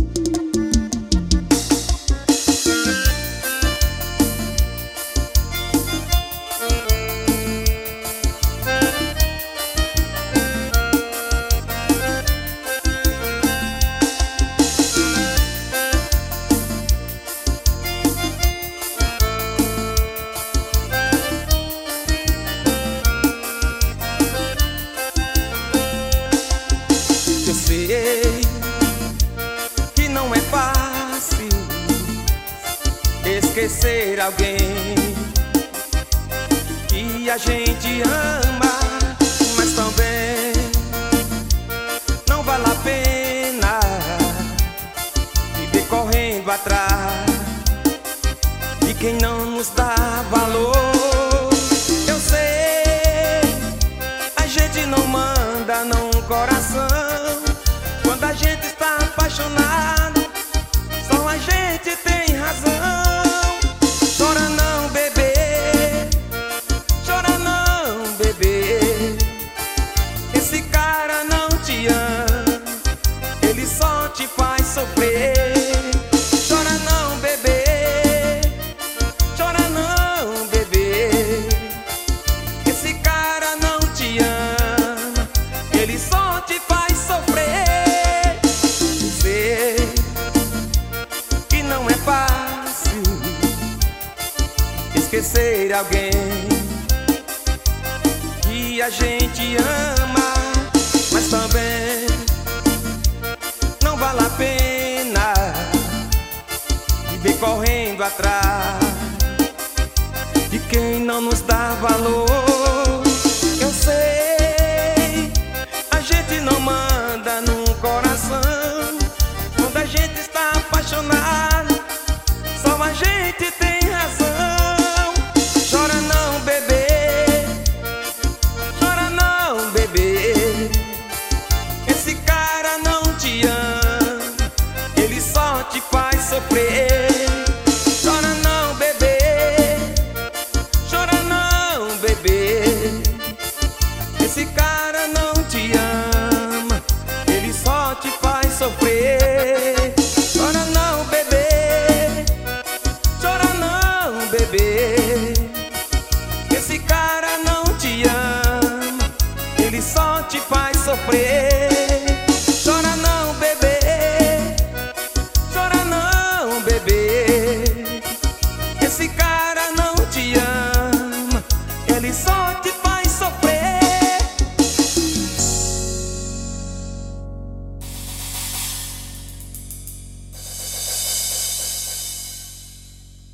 Eu sei que não é fácil esquecer alguém que a gente ama, mas também não vale a pena viver correndo atrás de quem não nos dá valor. Eu sei, a gente não manda num coração. Quando a gente está apaixonado, só a gente tem razão. Chora não, bebê, chora não, bebê. Esse cara não te ama, ele só te faz sofrer. Chora não, bebê, chora não, bebê. Esse cara não te ama, ele só te faz sofrer. Esquecer alguém que a gente ama, mas também não vale a pena viver correndo atrás de quem não nos dá valor. Eu sei, a gente não manda num coração. Quando a gente está apaixonado, só a gente tem razão. Chora não, bebê, chora não, bebê. Esse cara não te ama, ele só te faz sofrer. Chora não, bebê, chora não, bebê. Esse cara não te ama, ele só te faz sofrer. Chora não, bebê, chora não, bebê. Esse cara não te ama, ele só te faz sofrer.